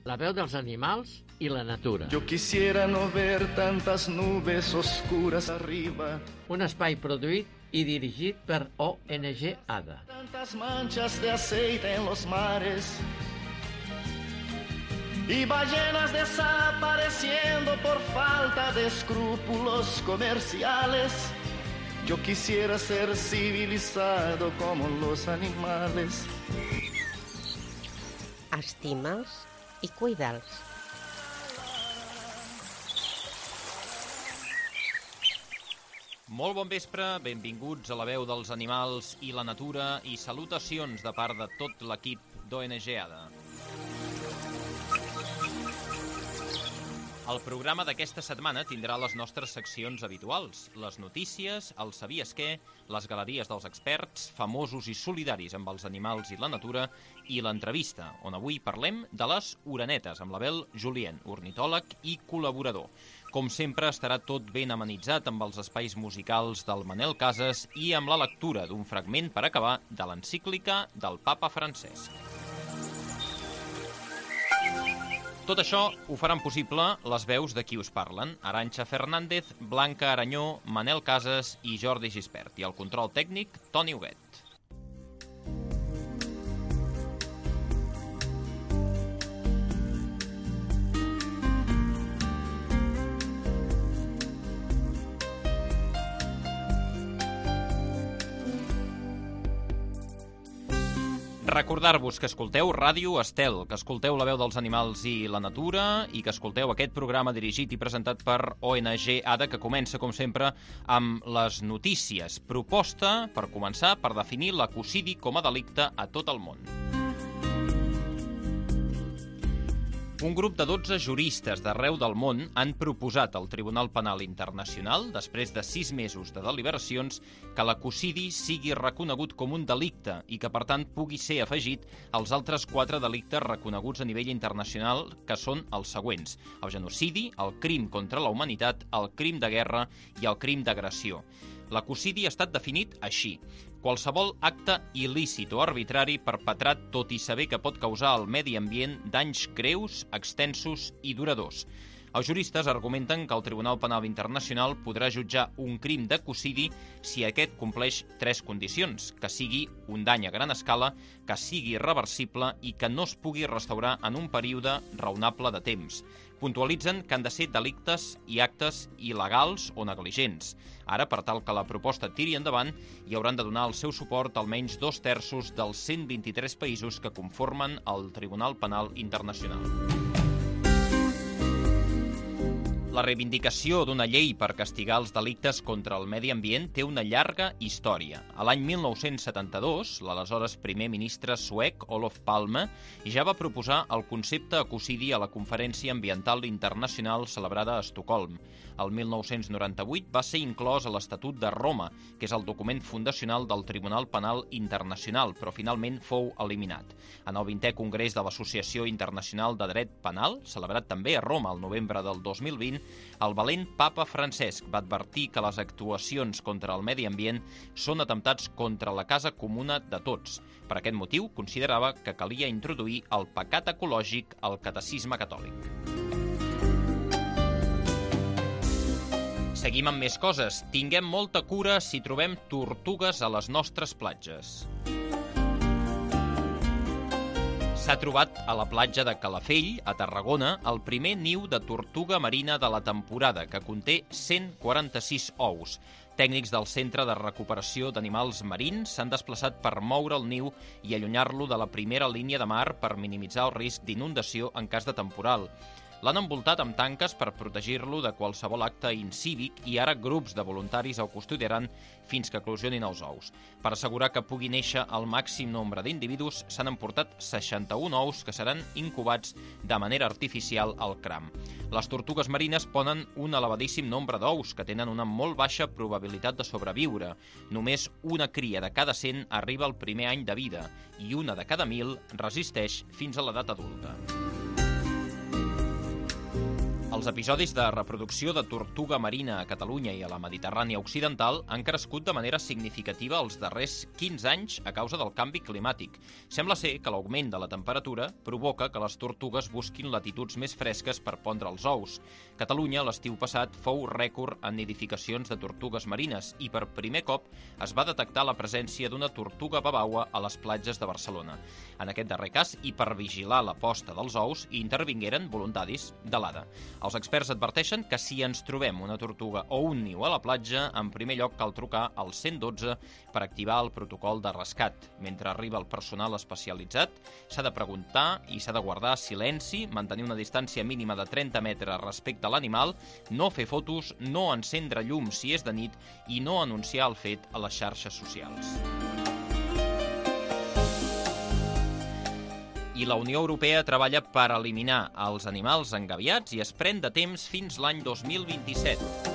la veu dels animals i la natura. Yo quisiera no ver tantas nubes oscuras arriba. Un espai produït i dirigit per ONG ADA. Tantas manchas de aceite en los mares. Y ballenas desapareciendo por falta de escrúpulos comerciales. Yo quisiera ser civilizado como los animales. Estima'ls i cuida'ls. Molt bon vespre, benvinguts a la veu dels animals i la natura i salutacions de part de tot l'equip d'ONG ADA. El programa d'aquesta setmana tindrà les nostres seccions habituals, les notícies, el sabies què, les galeries dels experts, famosos i solidaris amb els animals i la natura, i l'entrevista, on avui parlem de les orenetes, amb l'Abel Julien, ornitòleg i col·laborador. Com sempre, estarà tot ben amenitzat amb els espais musicals del Manel Casas i amb la lectura d'un fragment per acabar de l'encíclica del Papa Francesc. Tot això ho faran possible les veus de qui us parlen, Arantxa Fernández, Blanca Aranyó, Manel Casas i Jordi Gispert, i el control tècnic, Toni Huguet. Recordar-vos que escolteu Ràdio Estel, que escolteu la veu dels animals i la natura i que escolteu aquest programa dirigit i presentat per ONG ADA, que comença, com sempre, amb les notícies. Proposta, per començar, per definir l'ecocidi com a delicte a tot el món. Un grup de 12 juristes d'arreu del món han proposat al Tribunal Penal Internacional, després de 6 mesos de deliberacions, que l'ecocidi sigui reconegut com un delicte i que, per tant, pugui ser afegit als altres 4 delictes reconeguts a nivell internacional, que són els següents: el genocidi, el crim contra la humanitat, el crim de guerra i el crim d'agressió. L'ecocidi ha estat definit així: qualsevol acte il·lícit o arbitrari perpetrat tot i saber que pot causar al medi ambient danys greus, extensos i duradors. Els juristes argumenten que el Tribunal Penal Internacional podrà jutjar un crim d'ecocidi si aquest compleix 3 condicions: que sigui un dany a gran escala, que sigui irreversible i que no es pugui restaurar en un període raonable de temps. Puntualitzen que han de ser delictes i actes il·legals o negligents. Ara, per tal que la proposta tiri endavant, hi hauran de donar el seu suport almenys 2/3 dels 123 països que conformen el Tribunal Penal Internacional. La reivindicació d'una llei per castigar els delictes contra el medi ambient té una llarga història. A l'any 1972, l'aleshores primer ministre suec Olof Palme ja va proposar el concepte ecocidi a la Conferència Ambiental Internacional celebrada a Estocolm. El 1998 va ser inclòs a l'Estatut de Roma, que és el document fundacional del Tribunal Penal Internacional, però finalment fou eliminat. En el 20è Congrés de l'Associació Internacional de Dret Penal, celebrat també a Roma el novembre del 2020, el valent Papa Francesc va advertir que les actuacions contra el medi ambient són atemptats contra la casa comuna de tots. Per aquest motiu, considerava que calia introduir el pecat ecològic al catecisme catòlic. Seguim amb més coses. Tinguem molta cura si trobem tortugues a les nostres platges. S'ha trobat a la platja de Calafell, a Tarragona, el primer niu de tortuga marina de la temporada, que conté 146 ous. Tècnics del Centre de Recuperació d'Animals Marins s'han desplaçat per moure el niu i allunyar-lo de la primera línia de mar per minimitzar el risc d'inundació en cas de temporal. L'han envoltat amb tanques per protegir-lo de qualsevol acte incívic i ara grups de voluntaris el custodiaran fins que eclosionin els ous. Per assegurar que pugui néixer el màxim nombre d'individus, s'han emportat 61 ous que seran incubats de manera artificial al cram. Les tortugues marines ponen un elevadíssim nombre d'ous que tenen una molt baixa probabilitat de sobreviure. Només una cria de cada 100 arriba al primer any de vida i una de cada 1.000 resisteix fins a l'edat adulta. Els episodis de reproducció de tortuga marina a Catalunya i a la Mediterrània occidental han crescut de manera significativa els darrers 15 anys a causa del canvi climàtic. Sembla ser que l'augment de la temperatura provoca que les tortugues busquin latituds més fresques per pondre els ous. Catalunya, l'estiu passat, fou rècord en nidificacions de tortugues marines i per primer cop es va detectar la presència d'una tortuga babaua a les platges de Barcelona. En aquest darrer cas, i per vigilar la posta dels ous, hi intervingueren voluntaris de l'ADA. Els experts adverteixen que si ens trobem una tortuga o un niu a la platja, en primer lloc cal trucar al 112 per activar el protocol de rescat. Mentre arriba el personal especialitzat, s'ha de preguntar i s'ha de guardar silenci, mantenir una distància mínima de 30 metres respecte a l'animal, no fer fotos, no encendre llums si és de nit i no anunciar el fet a les xarxes socials. I la Unió Europea treballa per eliminar els animals engabiats i es pren de temps fins l'any 2027.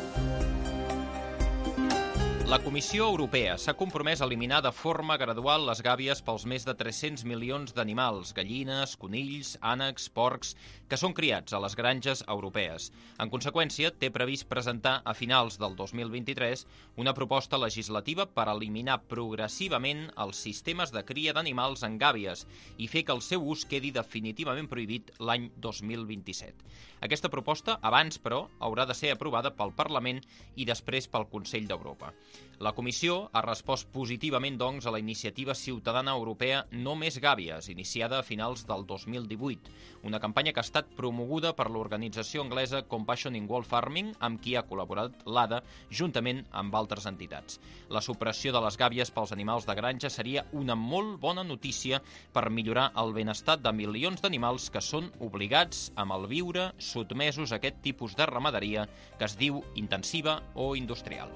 La Comissió Europea s'ha compromès a eliminar de forma gradual les gàbies pels més de 300 milions d'animals, gallines, conills, ànecs, porcs, que són criats a les granges europees. En conseqüència, té previst presentar a finals del 2023 una proposta legislativa per eliminar progressivament els sistemes de cria d'animals en gàbies i fer que el seu ús quedi definitivament prohibit l'any 2027. Aquesta proposta, abans, però, haurà de ser aprovada pel Parlament i després pel Consell d'Europa. La Comissió ha respost positivament, doncs, a la iniciativa ciutadana europea No Més Gàbies, iniciada a finals del 2018, una campanya que ha estat promoguda per l'organització anglesa Compassion in Wolf Farming, amb qui ha col·laborat l'ADA, juntament amb altres entitats. La supressió de les gàbies pels animals de granja seria una molt bona notícia per millorar el benestar de milions d'animals que són obligats a malviure sotmesos a aquest tipus de ramaderia que es diu intensiva o industrial.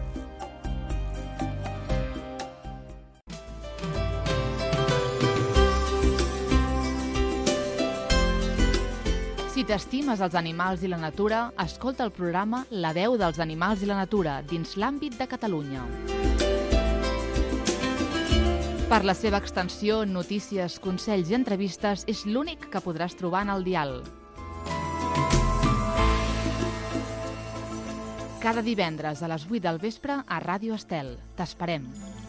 Si t'estimes els animals i la natura, escolta el programa La veu dels animals i la natura dins l'àmbit de Catalunya. Per la seva extensió, notícies, consells i entrevistes, és l'únic que podràs trobar en el dial. Cada divendres a les 8 del vespre a Ràdio Estel. T'esperem.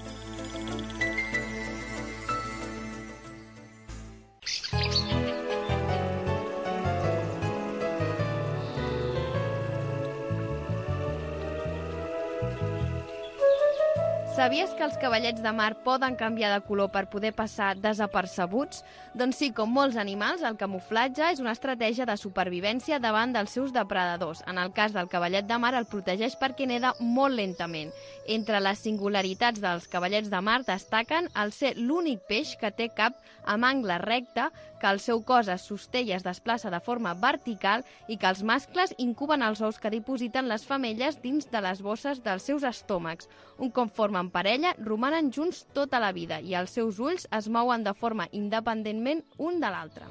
Sabies que els cavallets de mar poden canviar de color per poder passar desapercebuts? Doncs sí, com molts animals, el camuflatge és una estratègia de supervivència davant dels seus depredadors. En el cas del cavallet de mar, el protegeix perquè neda molt lentament. Entre les singularitats dels cavallets de mar destaquen el ser l'únic peix que té cap amb angle recte, que el seu cos es sosté i es desplaça de forma vertical i que els mascles incuben els ous que dipositen les femelles dins de les bosses dels seus estómacs. Un cop formen parella, romanen junts tota la vida i els seus ulls es mouen de forma independentment un de l'altre.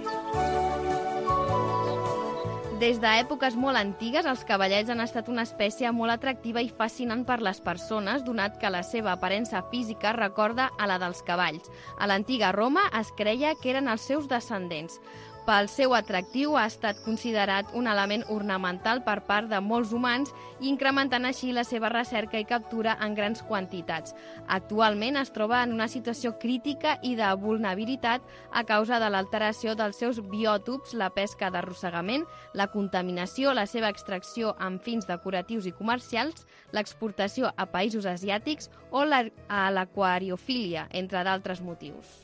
Des d'èpoques molt antigues, els cavallets han estat una espècie molt atractiva i fascinant per les persones, donat que la seva aparença física recorda a la dels cavalls. A l'antiga Roma es creia que eren els seus descendents. Pel seu atractiu ha estat considerat un element ornamental per part de molts humans i incrementant així la seva recerca i captura en grans quantitats. Actualment es troba en una situació crítica i de vulnerabilitat a causa de l'alteració dels seus biòtops, la pesca d'arrossegament, la contaminació, la seva extracció amb fins decoratius i comercials, l'exportació a països asiàtics o l'aquariofília, entre d'altres motius.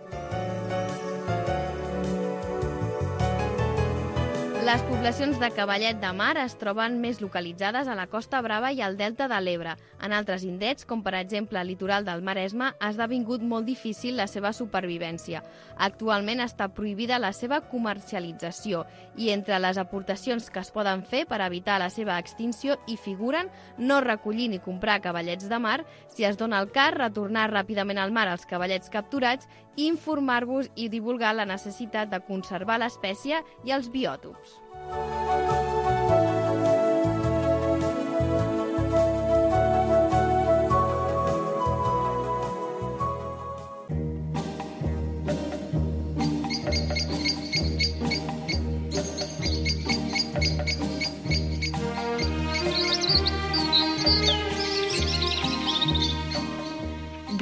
Les poblacions de cavallet de mar es troben més localitzades a la Costa Brava i al Delta de l'Ebre. En altres indrets, com per exemple el litoral del Maresme, ha esdevingut molt difícil la seva supervivència. Actualment està prohibida la seva comercialització i entre les aportacions que es poden fer per evitar la seva extinció hi figuren no recollir ni comprar cavallets de mar, si es dona el cas, retornar ràpidament al mar els cavallets capturats i informar-vos i divulgar la necessitat de conservar l'espècie i els biòtops.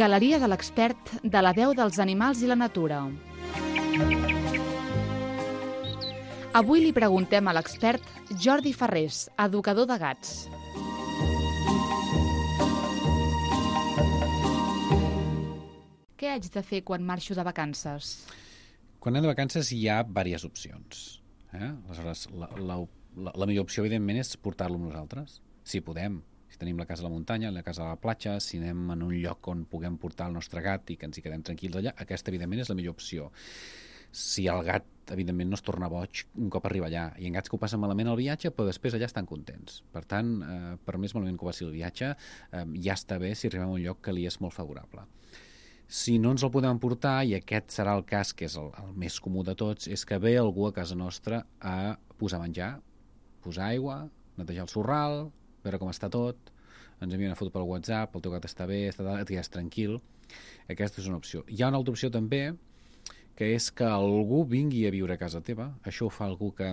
Galeria de l'expert de la veu dels animals i la natura. Avui li preguntem a l'expert Jordi Farrés, educador de gats. Què haig de fer quan marxo de vacances? Quan anem de vacances hi ha diverses opcions. Aleshores, la millor opció, evidentment, és portar-lo amb nosaltres, si podem. Si tenim la casa a la muntanya, la casa a la platja, si anem en un lloc on puguem portar el nostre gat i que ens hi quedem tranquils allà, aquesta, evidentment, és la millor opció. Si el gat, evidentment, no es torna boig un cop arriba allà. Hi ha gats que ho passen malament al viatge, però després allà estan contents. Per tant, per més malament que ho passi el viatge, ja està bé si arribem a un lloc que li és molt favorable. Si no ens el podem portar, i aquest serà el cas que és el més comú de tots, és que ve algú a casa nostra a posar menjar, posar aigua, netejar el sorral, veure com està tot, ens envia una foto pel WhatsApp, el teu gat està bé, et quedes tranquil. Aquesta és una opció. Hi ha una altra opció també, que és que algú vingui a viure a casa teva. Això ho fa algú que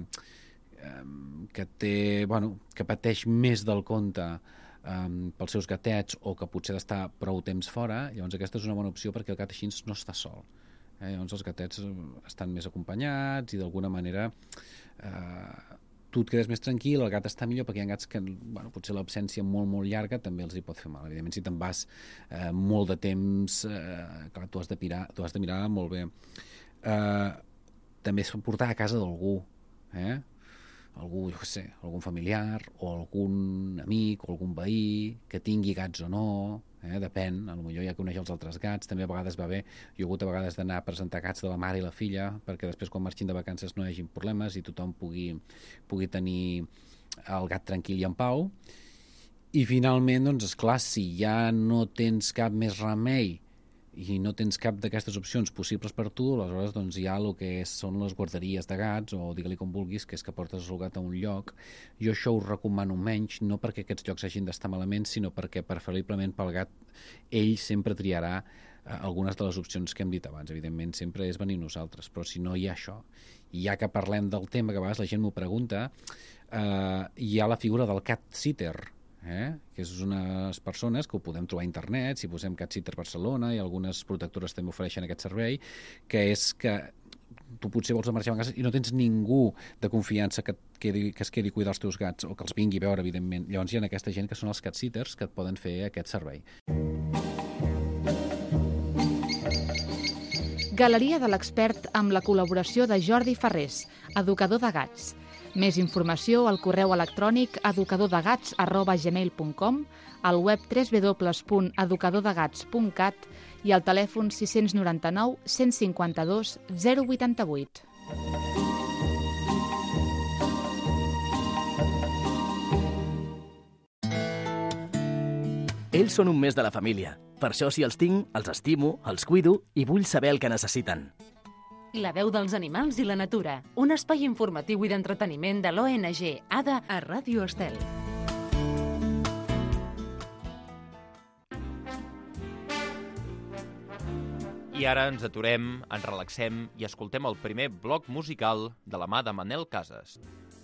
pateix més del compte pels seus gatets o que potser està prou temps fora. Llavors aquesta és una bona opció perquè el gat així no està sol. Llavors els gatets estan més acompanyats i d'alguna manera tu et quedes més tranquil, el gat està millor, perquè hi ha gats que potser l'absència molt, molt llarga també els hi pot fer mal. Evidentment, si te'n vas molt de temps, clar, tu has de mirar molt bé. També és portar a casa d'algú, algú, jo què sé, algun familiar o algun amic o algun veí que tingui gats o no, depèn, potser ja coneix els altres gats, també a vegades va bé. Jo he hagut a vegades d'anar a presentar gats de la mare i la filla perquè després quan marxin de vacances no hi hagin problemes i tothom pugui tenir el gat tranquil i en pau. I finalment, doncs, esclar, si ja no tens cap més remei i no tens cap d'aquestes opcions possibles per tu, aleshores doncs, hi ha el que són les guarderies de gats, o digue-li com vulguis, que és que portes el gat a un lloc. Jo això ho recomano menys, no perquè aquests llocs hagin d'estar malament, sinó perquè preferiblement pel gat ell sempre triarà algunes de les opcions que hem dit abans. Evidentment sempre és venir nosaltres, però si no hi ha això, i ja que parlem del tema, que a vegades la gent m'ho pregunta, hi ha la figura del cat sitter, que és unes persones que ho podem trobar a internet, si posem Cat Sitter Barcelona, i algunes protectores també ofereixen aquest servei, que és que tu potser vols marxar a casa i no tens ningú de confiança que es quedi a cuidar els teus gats o que els vingui a veure, evidentment. Llavors hi ha aquesta gent que són els cat sitters que et poden fer aquest servei. Galeria de l'expert amb la col·laboració de Jordi Farrés, educador de gats. Més informació al correu electrònic educadordegats@gmail.com, al web www.educadordegats.cat i al telèfon 699 152 088. Ells són un mes de la família. Per això, si els tinc, els estimo, els cuido i vull saber el que necessiten. La veu dels animals i la natura, un espai informatiu i d'entreteniment de l'ONG ADA a Ràdio Estel. I ara ens aturem, ens relaxem i escoltem el primer bloc musical de la mà de Manel Casas.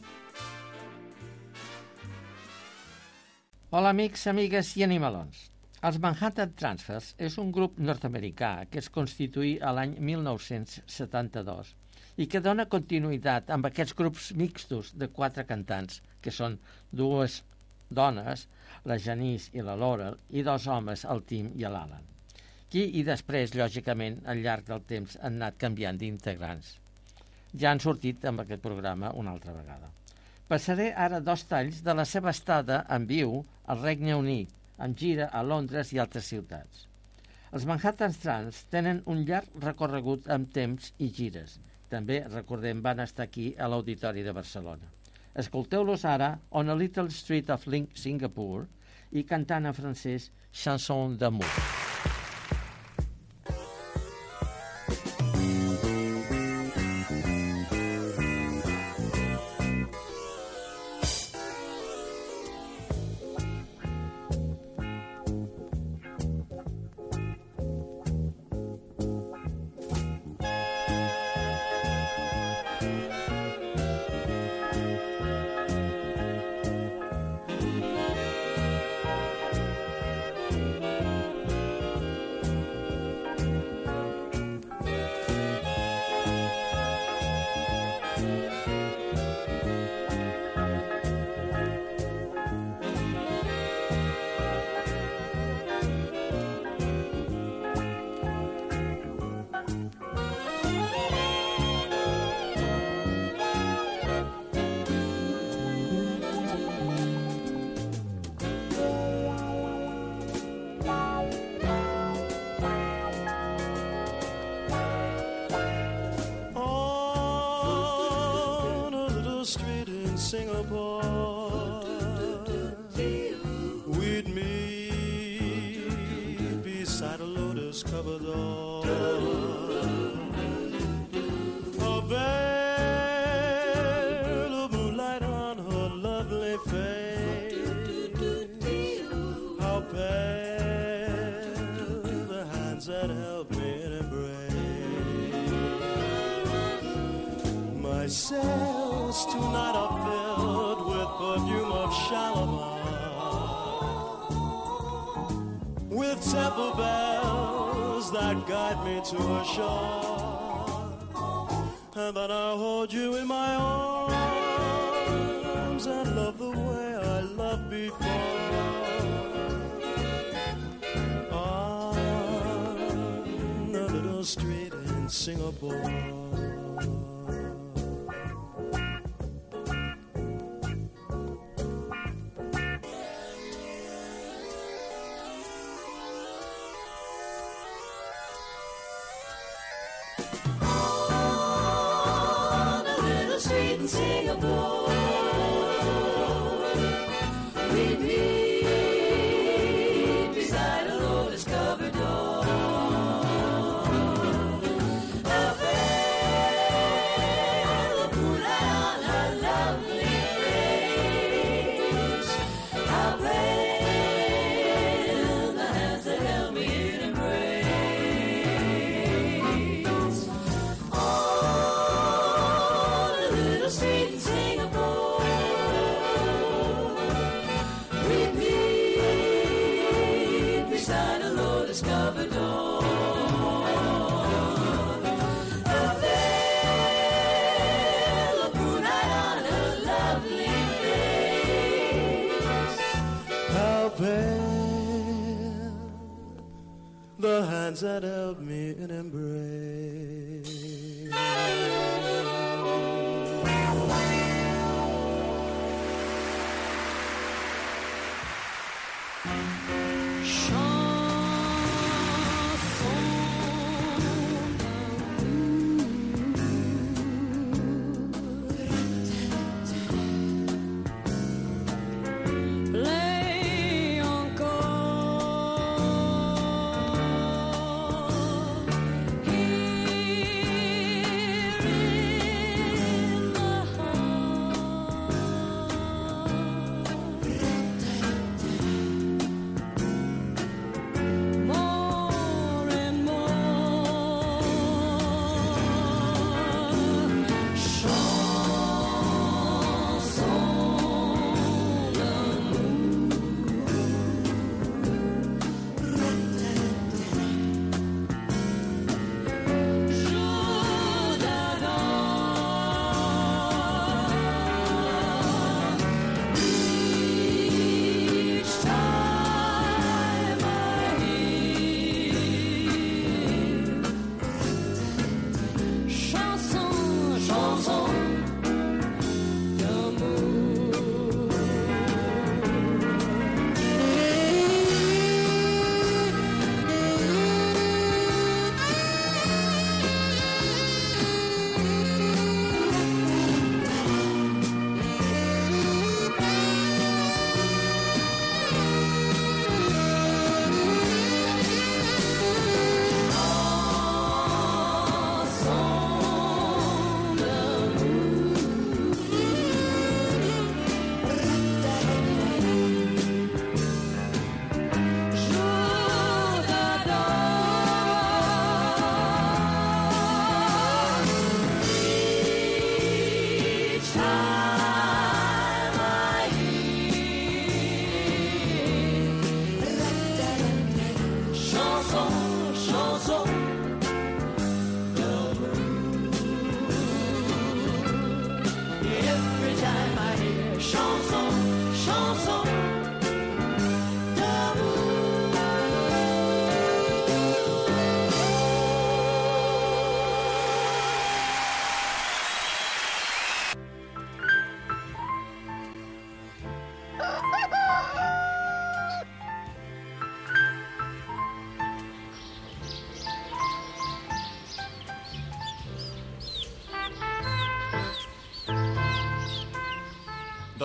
Hola amics, amigues i animalons. Els Manhattan Transfers és un grup nord-americà que es constituí a l'any 1972 i que dona continuïtat amb aquests grups mixtos de 4 cantants, que són 2 dones, la Janice i la Laurel, i 2 homes, el Tim i l'Alan. I després, lògicament, al llarg del temps han anat canviant d'integrants. Ja han sortit amb aquest programa una altra vegada. Passaré ara 2 talls de la seva estada en viu al Regne Unit, amb gira a Londres i altres ciutats. Els Manhattan Trans tenen un llarg recorregut amb temps i gires. També, recordem, van estar aquí a l'Auditori de Barcelona. Escolteu-los ara On a Little Street of Singapore i cantant en francès Chanson d'amour. Singapore, we'd meet beside a lotus-covered door. A veil of moonlight on her lovely face. How pale the hands that held me in embrace. My sails tonight are filled with perfume of Shalimar, with temple bells that guide me to a shore. And then I'll hold you in my arms and love the way I loved before. On the little street in Singapore. Singapore, we'd meet beside a lotus-covered door. A veil of moonlight on her lovely face. How pale the hands that held me in embrace. On a little street in Singapore, we'd meet beside a lotus-covered door. A veil of moonlight on her lovely face. How pale the hands that held me in embrace. Play encore. Here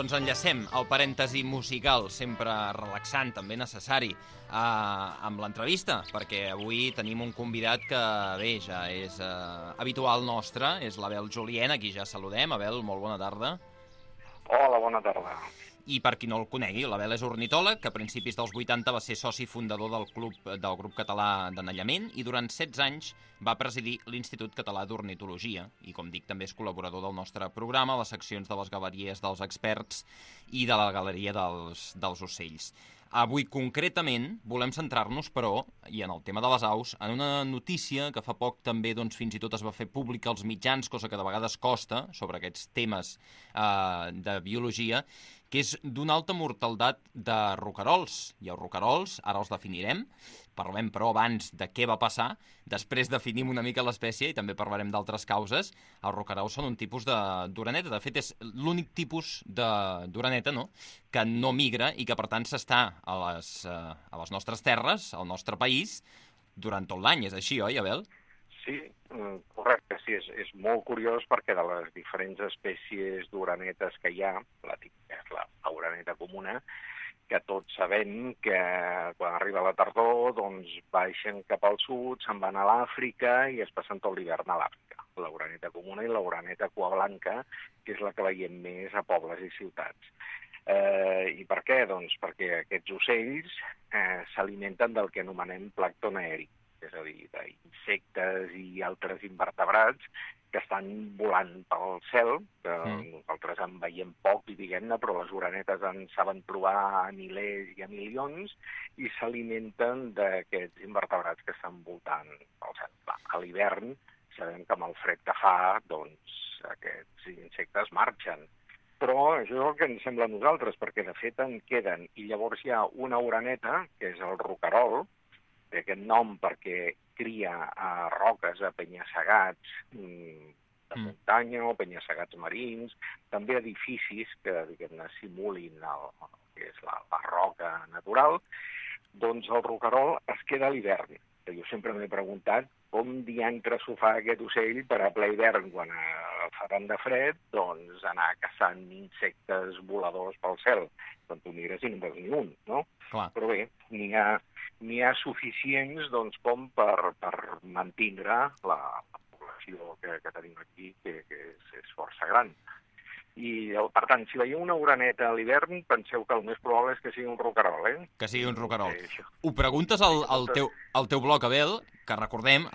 Doncs enllacem el parèntesi musical, sempre relaxant, també necessari, amb l'entrevista, perquè avui tenim un convidat que, bé, ja és habitual nostre, és l'Abel Julien, a qui ja saludem. Abel, molt bona tarda. Hola, bona tarda. I per qui no el conegui, l'Abel és ornitòleg, que a principis dels 80 va ser soci fundador del grup català d'anellament i durant 16 anys va presidir l'Institut Català d'Ornitologia i, com dic, també és col·laborador del nostre programa, les seccions de les galeries dels experts i de la galeria dels ocells. Avui, concretament, volem centrar-nos, però, i en el tema de les aus, en una notícia que fa poc també fins i tot es va fer pública als mitjans, cosa que de vegades costa, sobre aquests temes de biologia, que és d'una alta mortalitat de roquerols. I els roquerols, ara els definirem, parlem però abans de què va passar, després definim una mica l'espècie i també parlarem d'altres causes. Els roquerols són un tipus d'oreneta, de fet és l'únic tipus d'oreneta, no?, que no migra i que per tant s'està a les nostres terres, al nostre país, durant tot l'any. És així, oi, Abel? Sí, correcte, sí, és molt curiós perquè de les diferents espècies d'orenetes que hi ha, la típica és l'oreneta comuna, que tots sabem que quan arriba la tardor doncs baixen cap al sud, se'n van a l'Àfrica i es passen tot l'hivern a l'Àfrica. L'oreneta comuna i l'oreneta cua blanca, que és la que veiem més a pobles i ciutats. I per què? Doncs perquè aquests ocells s'alimenten del que anomenem plàncton aeri, és a dir, d'insectes i altres invertebrats que estan volant pel cel, que nosaltres en veiem poc, diguem-ne, però les orenetes en saben trobar a milers i a milions i s'alimenten d'aquests invertebrats que estan voltant pel cel. A l'hivern sabem que amb el fred que fa, doncs aquests insectes marxen. Però això és el que ens sembla a nosaltres, perquè de fet en queden. I llavors hi ha una oreneta, que és el roquerol, aquest nom perquè cria a roques, a penya-segats de muntanya o penya-segats marins, també edificis que, diguem-ne, simulin el que és la roca natural, doncs el roquerol es queda a l'hivern. Jo sempre m'he preguntat com diantre s'ho fa aquest ocell per a ple hivern, quan fa tant de fred, doncs anar caçant insectes voladors pel cel. Quan tu mires i no en veus ni un, no? Clar. Però bé, n'hi ha suficients doncs, com per mantindre la població que tenim aquí, que és força gran. I, per tant, si veieu una oreneta a l'hivern, penseu que el més probable és que sigui un roquerol, eh? Que sigui un roquerol. Ho preguntes al teu blog, Abel, que recordem,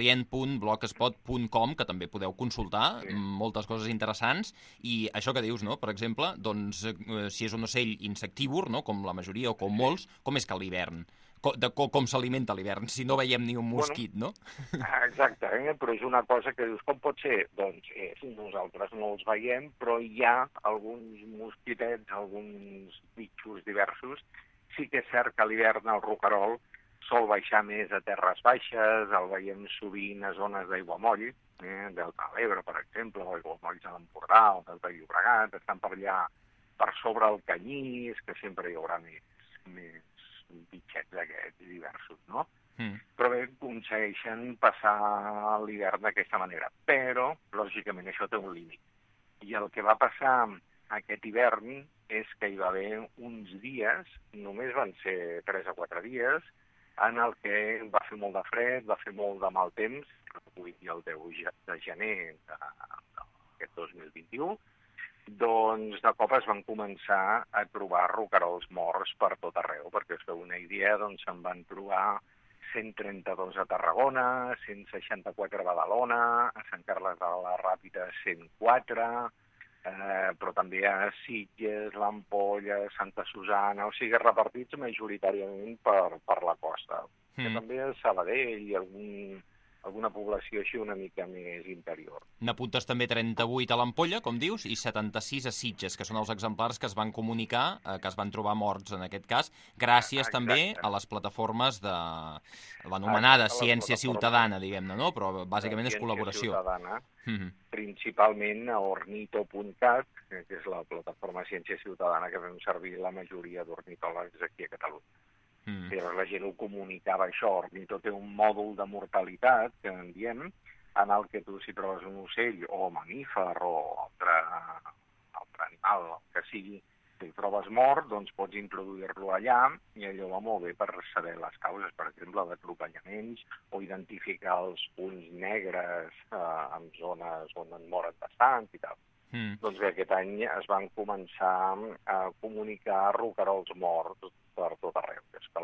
abeljulien.blogspot.com, que també podeu consultar, moltes coses interessants, i això que dius, no?, per exemple, doncs, si és un ocell insectívor, no?, com la majoria o com molts, com és que a l'hivern? Com s'alimenta a l'hivern, si no veiem ni un mosquit, no? Exacte, però és una cosa que dius, com pot ser? Doncs nosaltres no els veiem, però hi ha alguns mosquitets, alguns bitxos diversos. Sí que és cert que a l'hivern el roquerol sol baixar més a terres baixes, el veiem sovint a zones d'aiguamoll, Delta de l'Ebre, per exemple, o aiguamolls de l'Empordà, o Delta de Llobregat, estan per allà per sobre el Canyís, que sempre hi haurà més bitxets d'aquests diversos, no? Però bé, aconsegueixen passar l'hivern d'aquesta manera. Però, lògicament, això té un límit. I el que va passar aquest hivern és que hi va haver uns dies, només van ser 3 o 4 dies, en el que va fer molt de fred, va fer molt de mal temps, avui el 10 de gener d'aquest 2021, doncs de cop es van començar a trobar roquerols morts per tot arreu, perquè us feu una idea, doncs se'n van trobar 132 a Tarragona, 164 a Badalona, a Sant Carles de la Ràpita 104, però també a Sitges, l'Ampolla, Santa Susana, o sigui, repartits majoritàriament per la costa. Que també a Sabadell i alguna població així una mica més interior. N'apuntes també 38 a l'Ampolla, com dius, i 76 a Sitges, que són els exemplars que es van comunicar, que es van trobar morts en aquest cas, gràcies també a les plataformes de l'anomenada ciència ciutadana, diguem-ne, no? Però bàsicament és col·laboració. Ciutadana, principalment a ornito.cat, que és la plataforma ciència ciutadana que fem servir la majoria d'ornitòlegs aquí a Catalunya. Llavors la gent ho comunicava això. Ornito té un mòdul de mortalitat, que en diem, en el que tu si trobes un ocell o mamífer o altre animal que sigui, si trobes mort, doncs pots introduir-lo allà i allò va molt bé per saber les causes, per exemple, d'atropellaments o identificar els punts negres en zones on en moren bastants i tal. Doncs bé, aquest any es van començar a comunicar roquerols morts per tot arreu.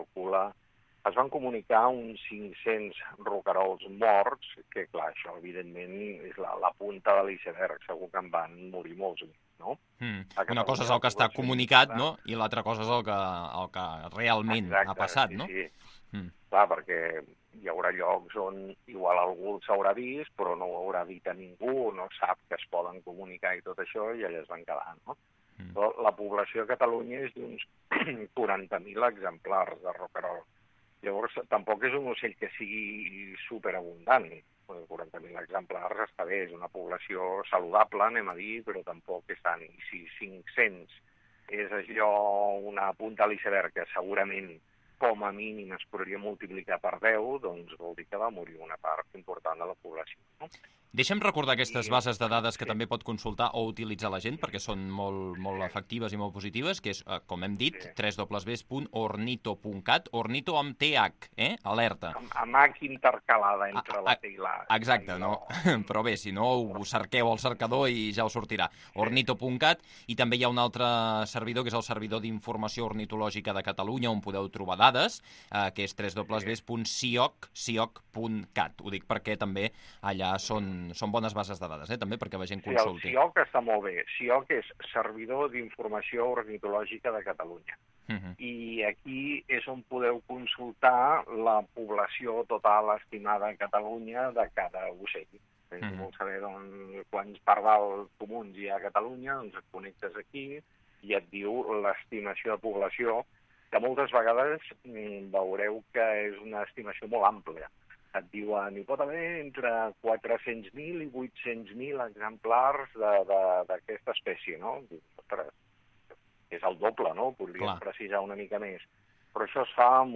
Es van comunicar uns 500 roquerols morts, que clar, això evidentment és la punta de l'iceberg, segur que en van morir molts més, no? Una cosa és el que està comunicat, no? I l'altra cosa és el que realment ha passat, no? Sí. Clar, perquè hi haurà llocs on igual algú s'haurà vist, però no ho haurà dit a ningú, no sap que es poden comunicar i tot això, i allà es van quedar, no? Però la població a Catalunya és d'uns 40.000 exemplars de roquerol. Llavors, tampoc és un ocell que sigui superabundant. 40.000 exemplars està bé, és una població saludable, anem a dir, però tampoc és tant. I si 500 és allò una punta a l'iceberg que segurament com a mínim es podria multiplicar per 10, doncs vol dir que va morir una part important de la població, no? Deixa'm recordar aquestes bases de dades que també pot consultar o utilitzar la gent, perquè són molt efectives i molt positives, que és, com hem dit, www.ornito.cat, ornito amb TH, alerta. Amb H intercalada entre la T i la... Exacte, no? Però bé, si no, ho cerqueu al cercador i ja us sortirà. Ornito.cat, i també hi ha un altre servidor, que és el servidor d'informació ornitològica de Catalunya, on podeu trobar dades, que és www.sioc.cat. Ho dic perquè també allà són bones bases de dades, també perquè la gent consulti. Sí, el SIOC està molt bé. SIOC és Servidor d'Informació Ornitològica de Catalunya. I aquí és on podeu consultar la població total estimada a Catalunya de cada ocell. Si vols saber quants pardals comuns hi ha a Catalunya, doncs et connectes aquí i et diu l'estimació de població, que moltes vegades veureu que és una estimació molt àmplia. Et diuen, hi pot haver entre 400.000 i 800.000 exemplars d'aquesta espècie, no? Ostres, és el doble, no? Podries precisar una mica més. Però això es fa amb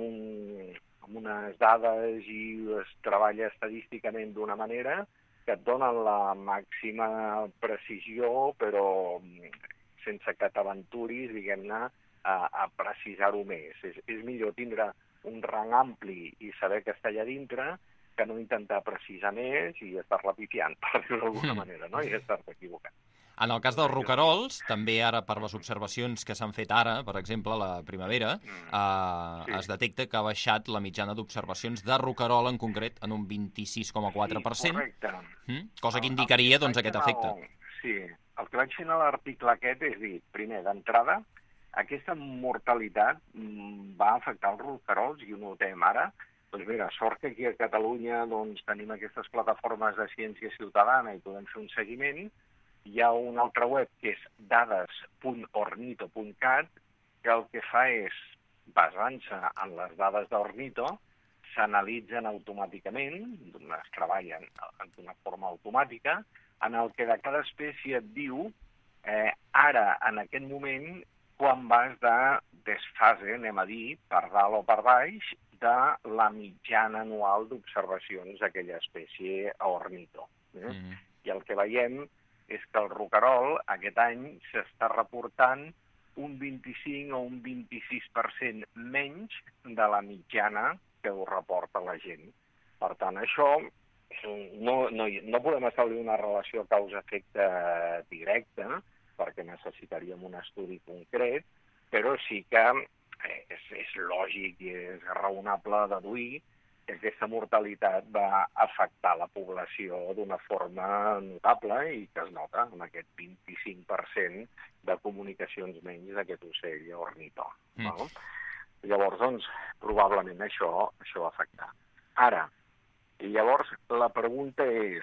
unes dades i es treballa estadísticament d'una manera que et donen la màxima precisió, però sense que t'aventuris, diguem-ne, a precisar-ho més. És millor tindre un rang ampli i saber que està allà dintre que no intentar precisar més i estar-la pifiant, per dir-ho d'alguna manera, no? I estar-te equivocant. En el cas dels roquerols, també ara per les observacions que s'han fet ara, per exemple, a la primavera, es detecta que ha baixat la mitjana d'observacions de roquerol en concret en un 26,4%. Correcte. Cosa que indicaria, doncs, aquest efecte. Sí, el que vaig fer a l'article aquest és dir, primer, d'entrada, aquesta mortalitat va afectar els roquerols i ho notem ara. Doncs mira, sort que aquí a Catalunya tenim aquestes plataformes de ciència ciutadana i podem fer un seguiment. Hi ha una altra web que és dades.ornito.cat que el que fa és, basant-se en les dades d'Ornito, s'analitzen automàticament, es treballen d'una forma automàtica, en el que de cada espècie et diu ara, en aquest moment, quan vas de desfase, anem a dir, per dalt o per baix, de la mitjana anual d'observacions d'aquella espècie a Ornito. I el que veiem és que el roquerol aquest any s'està reportant un 25 o un 26% menys de la mitjana que ho reporta la gent. Per tant, això no podem establir una relació causa-efecte directa, perquè necessitaríem un estudi concret, però sí que és lògic i és raonable deduir que aquesta mortalitat va afectar la població d'una forma notable i que es nota en aquest 25% de comunicacions menys d'aquest ocell ornitò. Llavors, doncs, probablement això va afectar. Ara, llavors, la pregunta és,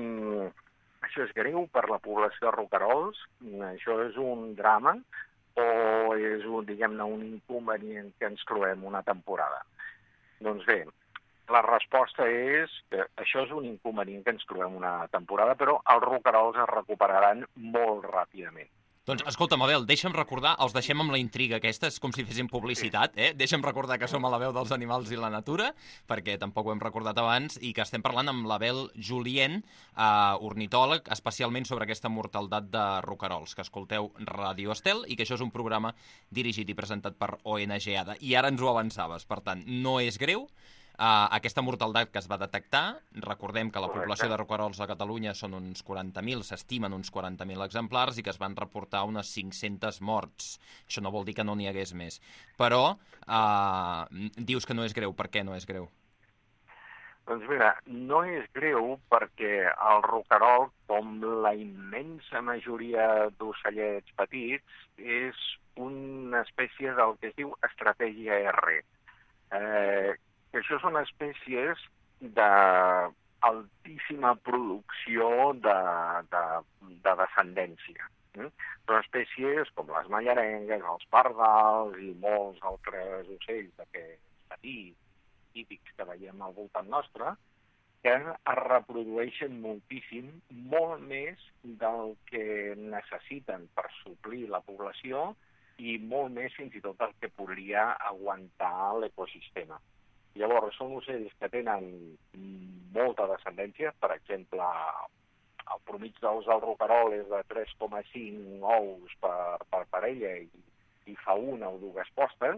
això és greu per la població de roquerols? Això és un drama o és diguem-ne, un inconvenient que ens trobem una temporada? Doncs bé, la resposta és que això és un inconvenient que ens trobem una temporada, però els roquerols es recuperaran molt ràpidament. Doncs, escolta'm, Abel, deixa'm recordar, els deixem amb la intriga aquesta, és com si féssim publicitat, Deixa'm recordar que som a la veu dels animals i la natura, perquè tampoc ho hem recordat abans, i que estem parlant amb l'Abel Julien, ornitòleg, especialment sobre aquesta mortaldat de roquerols, que escolteu Radio Estel, i que això és un programa dirigit i presentat per ONG ADA. I ara ens ho avançaves, per tant, no és greu. Aquesta mortaldat que es va detectar, recordem que la població de roquerols a Catalunya són uns 40.000, s'estimen uns 40.000 exemplars i que es van reportar unes 500 morts. Això no vol dir que no n'hi hagués més. Però dius que no és greu. Per què no és greu? Doncs mira, no és greu perquè el roquerol, com la immensa majoria d'ocellets petits, és una espècie del que es diu estratègia R. Que això són espècies d'altíssima producció de descendència. Són espècies com les mallarengues, els pardals i molts altres ocells d'aquests petits, típics que veiem al voltant nostre, que es reprodueixen moltíssim, molt més del que necessiten per suplir la població i molt més fins i tot del que podria aguantar l'ecosistema. Llavors, són ocells que tenen molta descendència. Per exemple, el promig d'ous del roquerol és de 3,5 ous per parella i fa una o dues postes.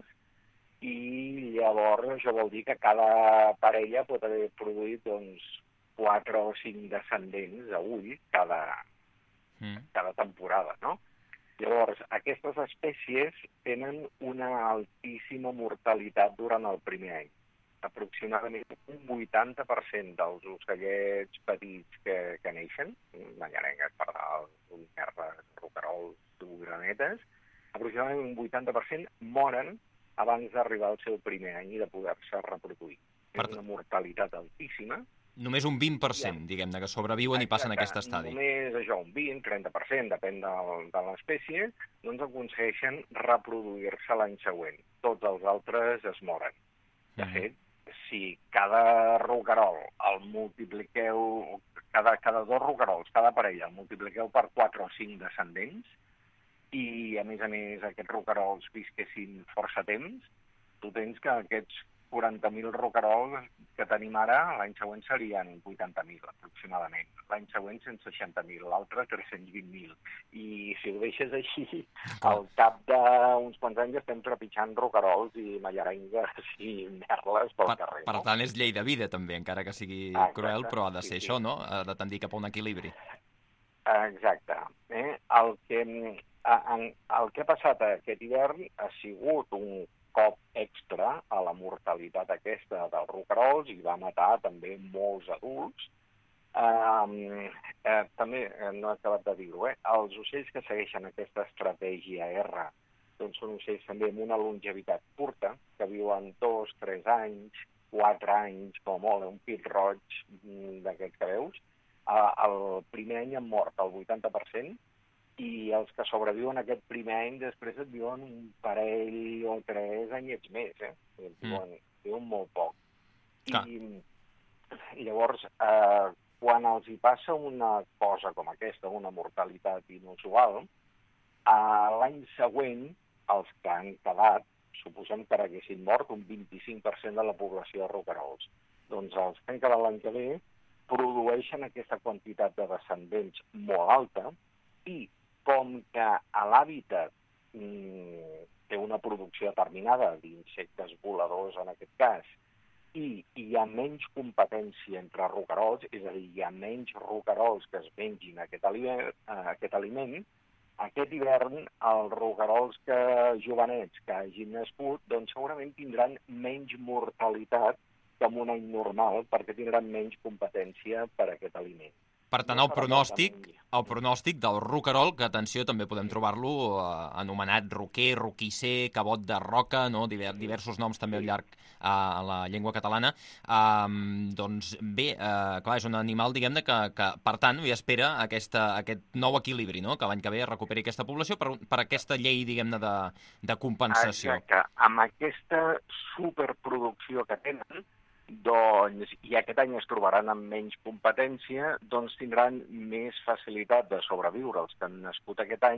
I llavors això vol dir que cada parella pot haver produït 4 o 5 descendents a ull cada temporada, no? Llavors, aquestes espècies tenen una altíssima mortalitat durant el primer any. Aproximadament un 80% dels ocellets petits que neixen, mallarengues, pardals, merles, roquerols, granetes, aproximadament un 80% moren abans d'arribar al seu primer any i de poder-se reproduir. És una mortalitat altíssima. Només un 20%, diguem-ne, que sobreviuen i passen aquest estadi. Només això, un 20-30%, depèn de l'espècie, doncs aconsegueixen reproduir-se l'any següent. Tots els altres es moren. De fet, si cada roquerol el multipliqueu, cada 2 roquerols, cada parella, el multipliqueu per 4 o 5 descendents, i a més aquests roquerols visquessin força temps, tu tens que aquests 40.000 roquerols que tenim ara, l'any següent serien 80.000 aproximadament, l'any següent 160.000, l'altre 320.000. I si ho deixes així, al cap d'uns quants anys estem trepitjant roquerols i mallarengues i merles pel carrer. Per tant, és llei de vida també, encara que sigui cruel, però ha de ser això, no? Ha de tendir cap a un equilibri. Exacte. El que ha passat aquest hivern ha sigut un cop extra a la mortalitat aquesta dels roquerols i va matar també molts adults. També, no he acabat de dir-ho, els ocells que segueixen aquesta estratègia R doncs són ocells també amb una longevitat curta, que viuen 2, 3 anys, 4 anys, com molt, un pit roig d'aquests que veus. El primer any han mort el 80%, i els que sobreviuen aquest primer any després et viuen un parell o 3 anyets més, viuen molt poc. I llavors, quan els hi passa una cosa com aquesta, una mortalitat inusual, l'any següent, els que han quedat, suposem que haguessin mort un 25% de la població de roquerols. Doncs els que han quedat l'any que ve produeixen aquesta quantitat de descendents molt alta i com que a l'hàbitat té una producció determinada d'insectes voladors en aquest cas, i hi ha menys competència entre roquerols, és a dir, hi ha menys roquerols que es mengin aquest aliment, aquest hivern els roquerols jovenets que hagin nascut doncs segurament tindran menys mortalitat que en un any normal perquè tindran menys competència per a aquest aliment. Per tant, el pronòstic del roquerol, que, atenció, també podem trobar-lo anomenat roquer, roquisser, cabot de roca, no? Diversos noms també al llarg a la llengua catalana. Doncs bé, clar, és un animal, diguem-ne, que per tant, espera aquest nou equilibri, no? Que l'any que ve recuperi aquesta població per aquesta llei, diguem-ne, de compensació. Exacte. Amb aquesta superproducció que tenen, doncs, i aquest any es trobaran amb menys competència, doncs tindran més facilitat de sobreviure els que han nascut aquest any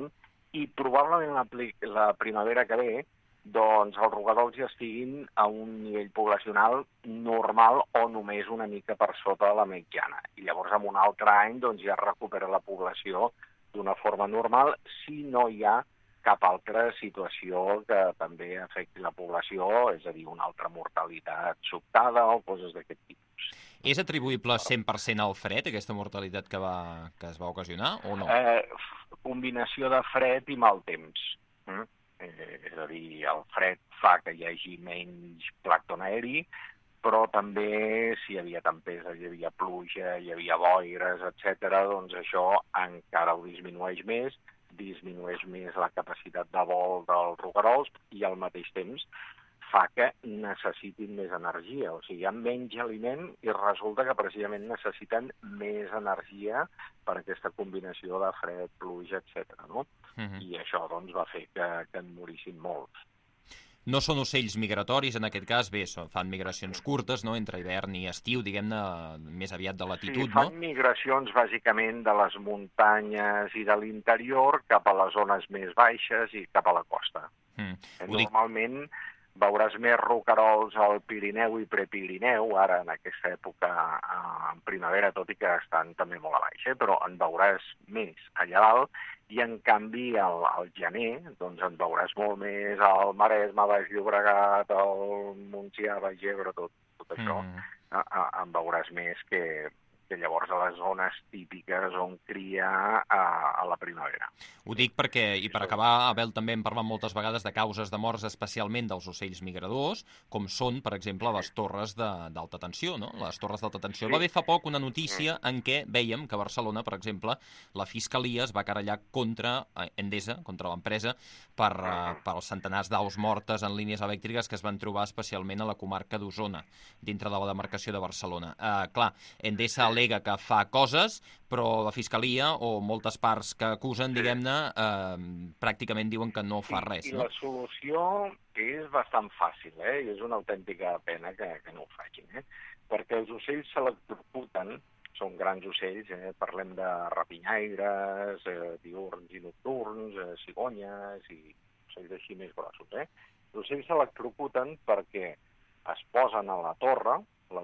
i probablement la primavera que ve doncs els roquerols ja estiguin a un nivell poblacional normal o només una mica per sota de la mitjana. I llavors en un altre any doncs, ja recupera la població d'una forma normal si no hi ha cap altra situació que també afecti la població, és a dir, una altra mortalitat sobtada o coses d'aquest tipus. És atribuïble 100% al fred, aquesta mortalitat que es va ocasionar, o no? Combinació de fred i mal temps. És a dir, el fred fa que hi hagi menys plàncton aeri, però també si hi havia tempesta, hi havia pluja, hi havia boires, etc., doncs això encara ho disminueix més la capacitat de vol dels roquerols i al mateix temps fa que necessitin més energia. O sigui, hi ha menys aliment i resulta que precisament necessiten més energia per aquesta combinació de fred, pluja, etc. No? I això doncs, va fer que en morissin molts. No són ocells migratoris, en aquest cas, bé, fan migracions curtes, no?, entre hivern i estiu, diguem-ne, més aviat de latitud, no? Sí, fan migracions bàsicament de les muntanyes i de l'interior cap a les zones més baixes i cap a la costa. Normalment veuràs més roquerols al Pirineu i Prepirineu, ara en aquesta època en primavera, tot i que estan també molt a baix, però en veuràs més allà dalt, i en canvi al gener doncs en veuràs molt més al Maresme, Baix Llobregat, al Montsià, Baix Ebre, tot això, en veuràs més que llavors a les zones típiques on cria a la primavera. Ho dic perquè, i per acabar, Abel, també hem parlat moltes vegades de causes de morts especialment dels ocells migradors, com són, per exemple, les torres d'alta tensió, no? Les torres d'alta tensió. Va haver fa poc una notícia en què veiem que a Barcelona, per exemple, la Fiscalia es va querellar contra Endesa, contra l'empresa, per els centenars d'aus mortes en línies elèctriques que es van trobar especialment a la comarca d'Osona, dintre de la demarcació de Barcelona. Clar, Endesa al·lega que fa coses, però la Fiscalia o moltes parts que acusen, diguem-ne, pràcticament diuen que no fa res. I la solució és bastant fàcil, i és una autèntica pena que no ho facin, perquè els ocells s'electrocuten, són grans ocells, parlem de rapinyaires, diürns i nocturns, cigonyes i ocells així més grossos. Els ocells s'electrocuten perquè es posen a la torre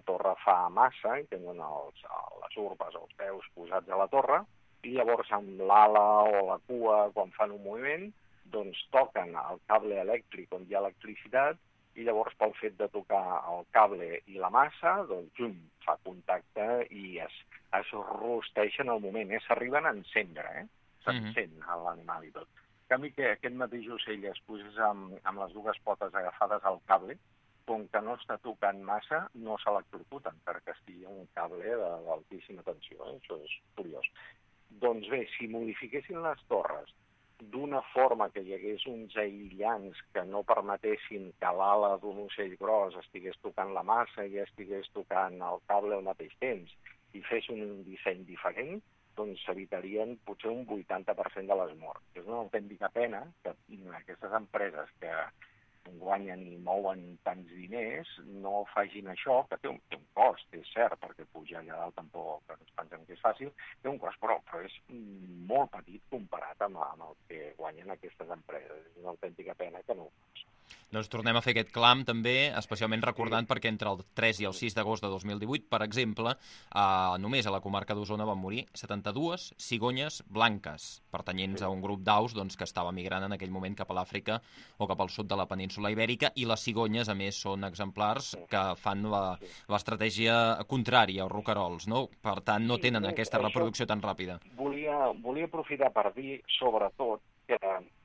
fa massa i tenen les urpes, els peus posats a la torre, i llavors amb l'ala o la cua, quan fan un moviment, doncs toquen el cable elèctric on hi ha electricitat, i llavors pel fet de tocar el cable i la massa, doncs fa contacte i es rosteixen al moment, s'arriben a encendre, s'encén l'animal i tot. En canvi que aquest mateix ocell es posés amb les dues potes agafades al cable, com que no està tocant massa, no s'electrocuten, perquè estigui un cable d'altíssima tensió. Això és curiós. Doncs bé, si modifiquessin les torres d'una forma que hi hagués uns aïllants que no permetessin que l'ala d'un ocell gros estigués tocant la massa i estigués tocant el cable al mateix temps, i fes un disseny diferent, doncs s'evitarien potser un 80% de les morts. És una autèntica pena que aquestes empreses que guanyen i mouen tants diners, no facin això, que té un cost, és cert, perquè pujar allà dalt tampoc ens pensem que és fàcil, té un cost, però és molt petit comparat amb el que guanyen aquestes empreses. És una autèntica pena que no ho facin. Doncs tornem a fer aquest clam també, especialment recordant perquè entre el 3 i el 6 d'agost de 2018, per exemple, només a la comarca d'Osona van morir 72 cigonyes blanques, pertanyents a un grup d'aus que estava migrant en aquell moment cap a l'Àfrica o cap al sud de la península Ibèrica, i les cigonyes, a més, són exemplars que fan l'estratègia contrària als roquerols, no? Per tant, no tenen aquesta reproducció tan ràpida. Volia aprofitar per dir, sobretot, que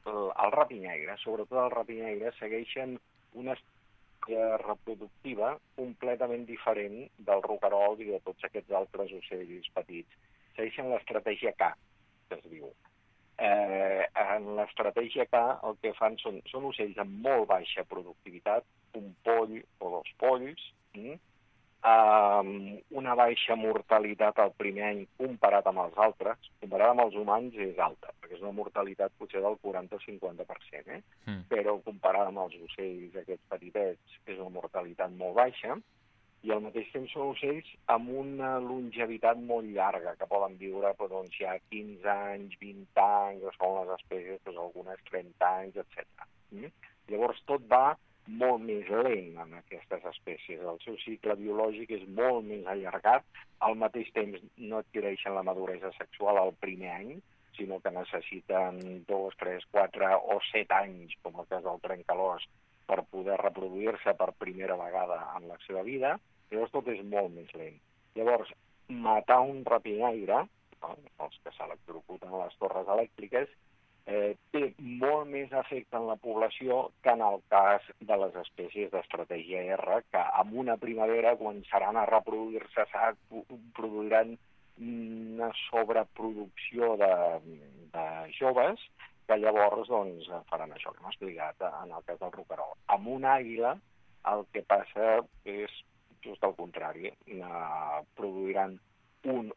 el rapinyaire, sobretot el rapinyaire, segueixen una estratègia reproductiva completament diferent del roquerol i de tots aquests altres ocells petits. Segueixen l'estratègia K, que es diu. En l'estratègia K el que fan són ocells amb molt baixa productivitat, un poll o dos polls, una baixa mortalitat el primer any comparat amb els altres. Comparat amb els humans és alta, perquè és una mortalitat potser del 40 o 50%, però comparat amb els ocells aquests petitets és una mortalitat molt baixa, i al mateix temps són ocells amb una longevitat molt llarga, que poden viure doncs, ja 15 anys, 20 anys, o són les espècies, doncs, algunes 30 anys, etc. Llavors tot va molt més lent en aquestes espècies. El seu cicle biològic és molt més allargat, al mateix temps no adquireixen la maduresa sexual al primer any, sinó que necessiten 2, 3, 4 o 7 anys, com el cas del trencalòs, per poder reproduir-se per primera vegada en la seva vida. Llavors tot és molt més lent. Llavors, matar un rapinyaire, els que s'electrocuten a les torres elèctriques, té molt més efecte en la població que en el cas de les espècies d'estratègia R, que en una primavera començaran a reproduir-se, produiran una sobreproducció de joves, que llavors doncs, faran això que hem explicat en el cas del roquerol. Amb una àguila el que passa és just al contrari. Produiran un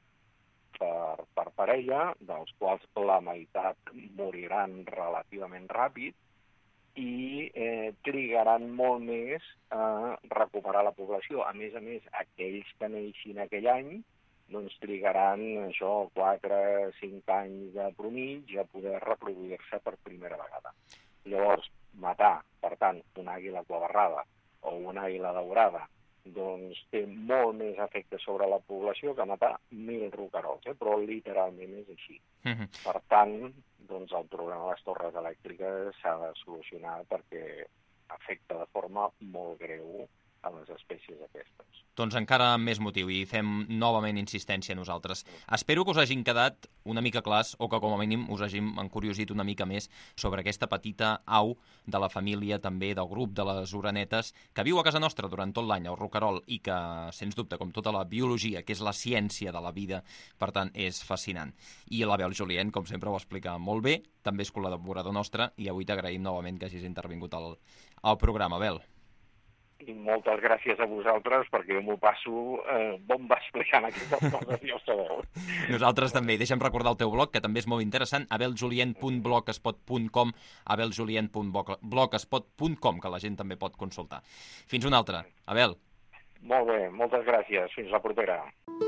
per parella, dels quals la meitat moriran relativament ràpid i trigaran molt més a recuperar la població. A més, aquells que neixin aquell any doncs trigaran això 4-5 anys de promig a poder reproduir-se per primera vegada. Llavors, matar, per tant, una àguila coabarrada o una àguila daurada, doncs té molt més efecte sobre la població que matar 1.000 roquerols, però literalment és així. Per tant, doncs el problema de les torres elèctriques s'ha de solucionar perquè afecta de forma molt greu a les espècies aquestes. Doncs encara amb més motiu i fem novament insistència a nosaltres. Espero que us hagin quedat una mica clars o que com a mínim us hagin encuriosit una mica més sobre aquesta petita au de la família també del grup de les orenetes que viu a casa nostra durant tot l'any, el roquerol, i que, sens dubte, com tota la biologia, que és la ciència de la vida, per tant, és fascinant. I l'Abel Julien, com sempre, ho explica molt bé, també és col·laborador nostre i avui t'agraïm novament que hagis intervingut al programa, Abel. I moltes gràcies a vosaltres, perquè jo m'ho passo bomba explicant aquestes coses, ja ho sabeu. Nosaltres també. Deixa'm recordar el teu blog, que també és molt interessant, abeljulien.blogspot.com, abeljulien.blogspot.com, que la gent també pot consultar. Fins una altra. Abel. Molt bé, moltes gràcies. Fins la propera.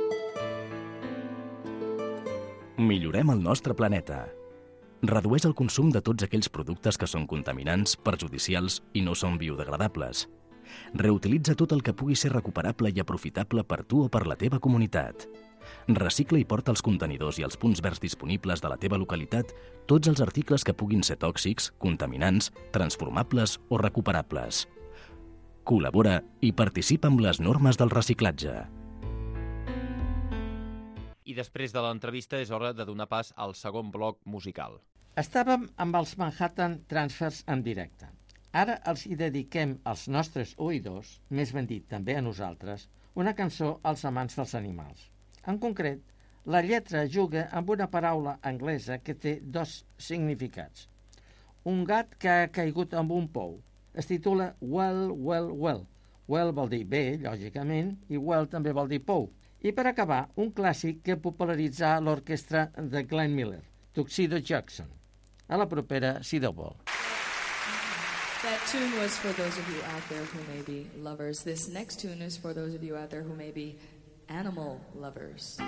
Millorem el nostre planeta. Redueix el consum de tots aquells productes que són contaminants, perjudicials i no són biodegradables. Reutilitza tot el que pugui ser recuperable i aprofitable per tu o per la teva comunitat. Recicla i porta als contenidors i als punts verds disponibles de la teva localitat tots els articles que puguin ser tòxics, contaminants, transformables o recuperables. Col·labora i participa amb les normes del reciclatge. I després de l'entrevista és hora de donar pas al segon bloc musical. Estàvem amb els Manhattan Transfers en directe. Ara els hi dediquem als nostres oïdors, més ben dit també a nosaltres, una cançó als amants dels animals. En concret, la lletra juga amb una paraula anglesa que té dos significats. Un gat que ha caigut amb un pou. Es titula Well, Well, Well. Well vol dir bé, lògicament, i well també vol dir pou. I per acabar, un clàssic que popularitzà l'orquestra de Glenn Miller, Tuxedo Jackson. A la propera Cider Ball. That tune was for those of you out there who may be lovers. This next tune is for those of you out there who may be animal lovers.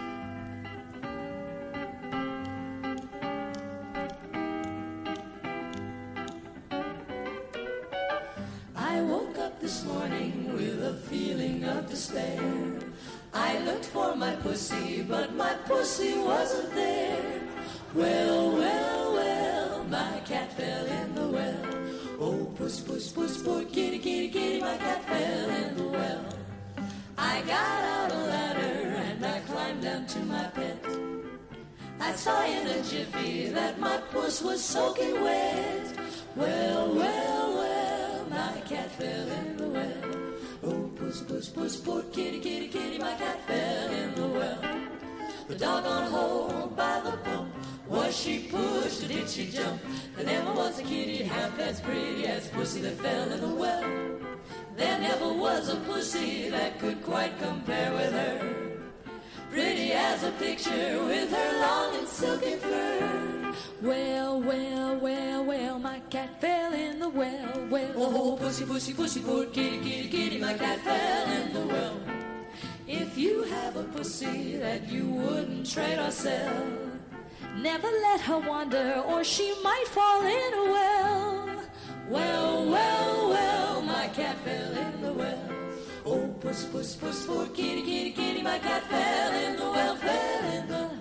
I woke up this morning with a feeling of despair. I looked for my pussy, but my pussy wasn't there. Well, well, well, my cat fell in the well. Oh, puss, puss, puss, poor kitty, kitty, kitty, my cat fell in the well. I got out a ladder and I climbed down to my pet. I saw in a jiffy that my puss was soaking wet. Well, well, well, my cat fell in the well. Oh, puss, puss, puss, poor kitty, kitty, kitty, my cat fell in the well. The doggone hole by the pump. Was she pushed or did she jump? There never was a kitty half as pretty as pussy that fell in the well. There never was a pussy that could quite compare with her. Pretty as a picture with her long and silky fur. Well, well, well, well, my cat fell in the the well, well. Oh, pussy, pussy, pussy, poor kitty, kitty, kitty, my cat fell in the well. If you have a pussy that you wouldn't trade or sell, never let her wander or she might fall in a well. Well, well, well, my cat fell in the well. Oh, puss, puss, puss, poor kitty, kitty, kitty, my cat fell in the well, fell in the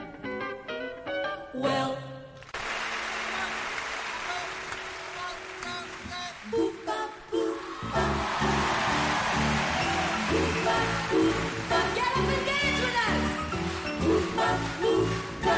well. Get up and dance with us! Oop-a, oop-a.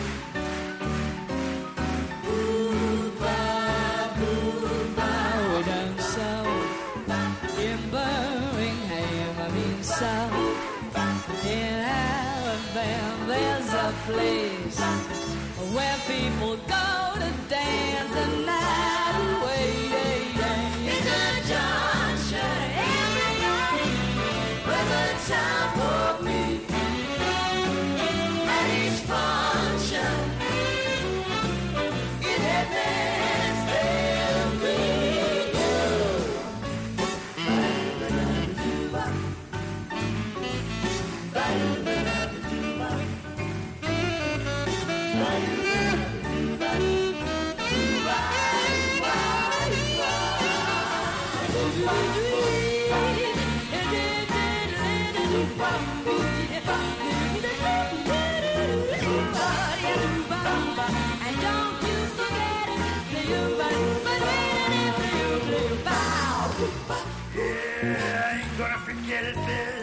Oop-a, oop-a. Way down south in Birmingham, I mean south in Alabama, there's a place where people go to dance the night away. It's a junction every night with a time for me. At each function, it happens every and don't you forget it, Yeah, I ain't gonna forget it,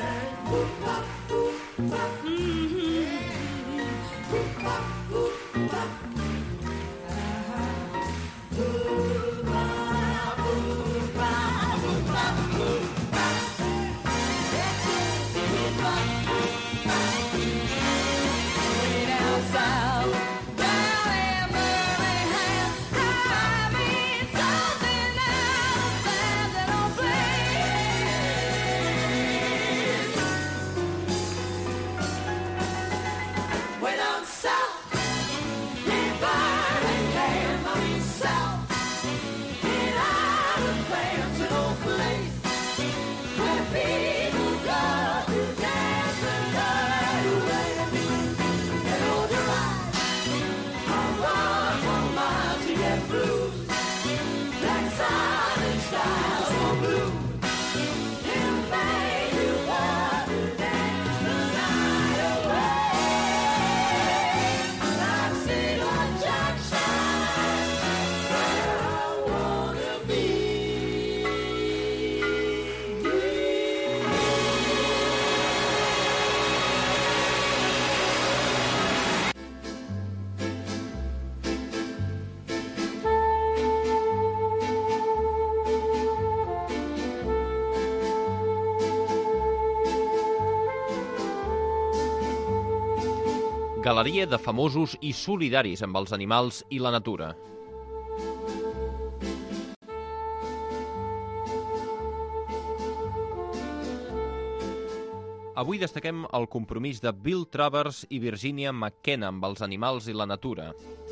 Galeria de famosos i solidaris amb els animals i la natura. Avui destaquem el compromís de Bill Travers i Virginia McKenna amb els animals i la natura.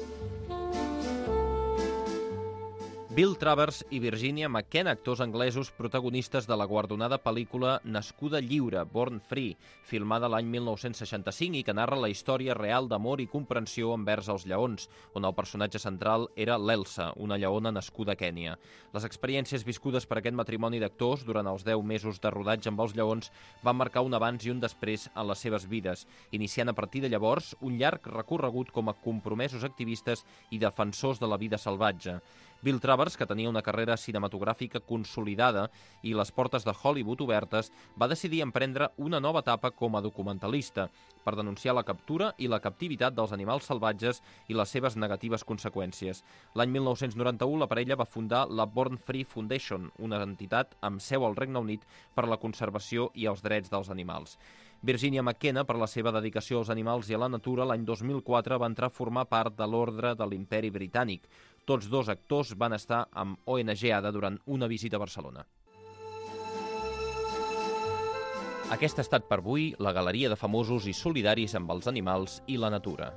Bill Travers i Virginia McKenna, actors anglesos protagonistes de la guardonada pel·lícula Nascuda lliure, Born Free, filmada l'any 1965 i que narra la història real d'amor i comprensió envers els lleons, on el personatge central era l'Elsa, una lleona nascuda a Kènia. Les experiències viscudes per aquest matrimoni d'actors durant els 10 mesos de rodatge amb els lleons van marcar un abans i un després en les seves vides, iniciant a partir de llavors un llarg recorregut com a compromesos activistes i defensors de la vida salvatge. Bill Travers, que tenia una carrera cinematogràfica consolidada i les portes de Hollywood obertes, va decidir emprendre una nova etapa com a documentalista per denunciar la captura i la captivitat dels animals salvatges i les seves negatives conseqüències. L'any 1991 la parella va fundar la Born Free Foundation, una entitat amb seu al Regne Unit per la conservació i els drets dels animals. Virginia McKenna, per la seva dedicació als animals i a la natura, l'any 2004 va entrar a formar part de l'Ordre de l'Imperi Britànic. Tots dos actors van estar amb ONG ADA durant una visita a Barcelona. Aquesta ha estat per avui la Galeria de famosos i solidaris amb els animals i la natura.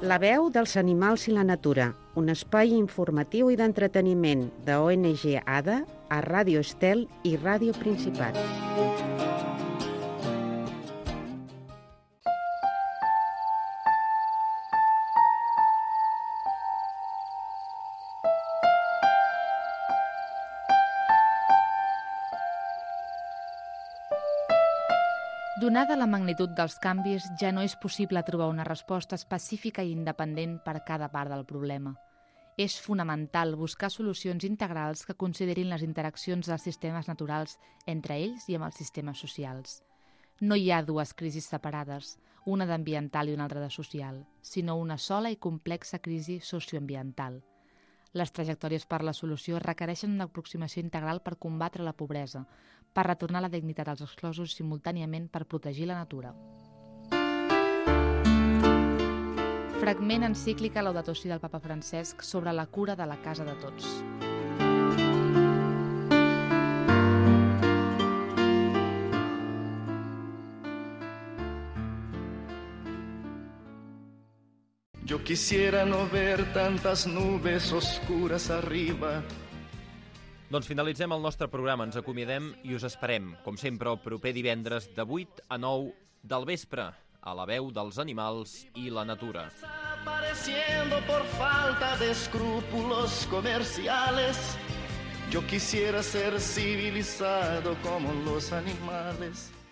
La veu dels animals i la natura, un espai informatiu i d'entreteniment de ONG ADA a Ràdio Estel i Ràdio Principat. Donada la magnitud dels canvis, ja no és possible trobar una resposta específica i independent per a cada part del problema. És fonamental buscar solucions integrals que considerin les interaccions dels sistemes naturals entre ells i amb els sistemes socials. No hi ha dues crisis separades, una d'ambiental i una altra de social, sinó una sola i complexa crisi socioambiental. Les trajectòries per la solució requereixen una aproximació integral per combatre la pobresa, per retornar la dignitat als exclosos i simultàniament per protegir la natura. Fragment encíclica Laudato Si del papa Francesc sobre la cura de la casa de tots. Yo quisiera no ver tantas nubes oscuras arriba. Doncs finalitzem el nostre programa, ens acomiadem i us esperem, com sempre, el proper divendres de 8 a 9 del vespre, a la veu dels animals i la natura. Desapareciendo por falta de escrúpulos comerciales. Yo quisiera ser civilizado como los animales.